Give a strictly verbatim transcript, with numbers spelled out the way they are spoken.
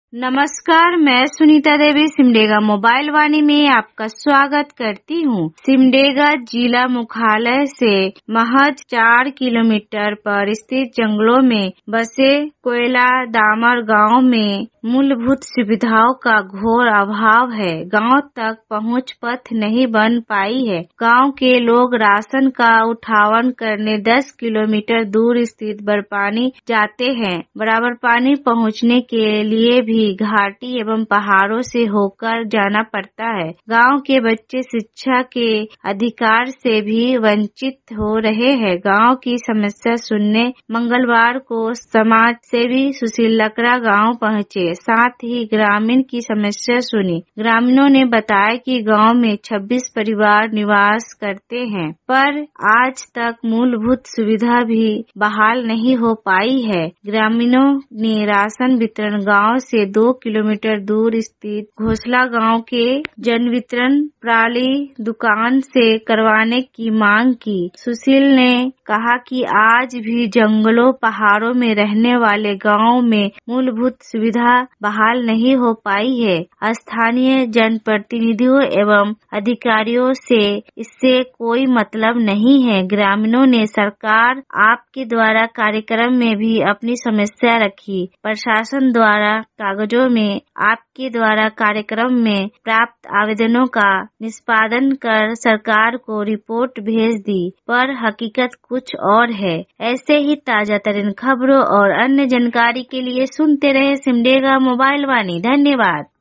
नमस्कार, मैं सुनीता देवी सिमडेगा मोबाइल वाणी में आपका स्वागत करती हूँ। सिमडेगा जिला मुख्यालय से महज चार किलोमीटर पर स्थित जंगलों में बसे कोयला दामर गांव में मूलभूत सुविधाओं का घोर अभाव है। गांव तक पहुंच पथ नहीं बन पाई है। गांव के लोग राशन का उठावन करने दस किलोमीटर दूर स्थित बरपानी जाते हैं। बराबर पानी पहुंचने के लिए भी घाटी एवं पहाड़ों से होकर जाना पड़ता है। गांव के बच्चे शिक्षा के अधिकार से भी वंचित हो रहे हैं। गांव की समस्या सुनने मंगलवार को समाज सेवी सुशील लकड़ा गांव पहुंचे, साथ ही ग्रामीण की समस्या सुनी। ग्रामीणों ने बताया कि गांव में छब्बीस परिवार निवास करते हैं, पर आज तक मूलभूत सुविधा भी बहाल नहीं हो पाई है। ग्रामीणों ने राशन वितरण गांव से दो किलोमीटर दूर स्थित घोसला गांव के जन वितरण प्रणाली दुकान से करवाने की मांग की। सुशील ने कहा कि आज भी जंगलों पहाड़ों में रहने वाले गांवों में मूलभूत सुविधा बहाल नहीं हो पाई है। स्थानीय जनप्रतिनिधियों एवं अधिकारियों से इससे कोई मतलब नहीं है। ग्रामीणों ने सरकार आपके द्वारा कार्यक्रम में भी अपनी समस्या रखी। प्रशासन द्वारा कागजों में आपके द्वारा कार्यक्रम में प्राप्त आवेदनों का निष्पादन कर सरकार को रिपोर्ट भेज दी, पर हकीकत कुछ और है। ऐसे ही ताजा तरीन खबरों और अन्य जानकारी के लिए सुनते रहे सिमडेगा मोबाइल वाणी। धन्यवाद।